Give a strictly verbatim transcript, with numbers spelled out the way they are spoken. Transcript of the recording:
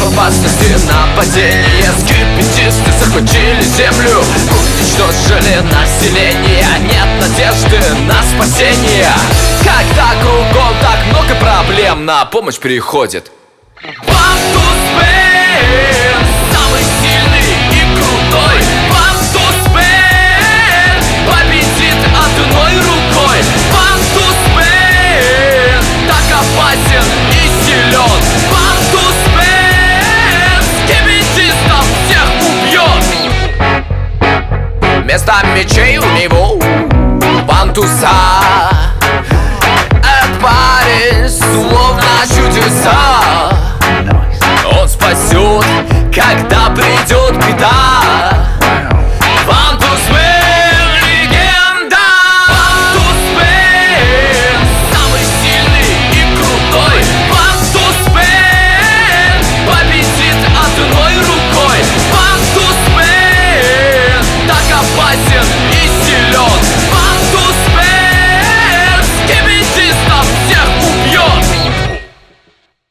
в опасности нападения. Скипетисты захватили землю, уничтожили население. Нет надежды на спасение, когда кругом так много проблем, на помощь приходит One to Spare, самый сильный и крутой. One to Spare победит одной рукой. One to Spare так опасен и силен. One to Spare скибидистов всех убьет. Вместо мечей у него вантуса. Этот парень словно чудеса. Он спасет, когда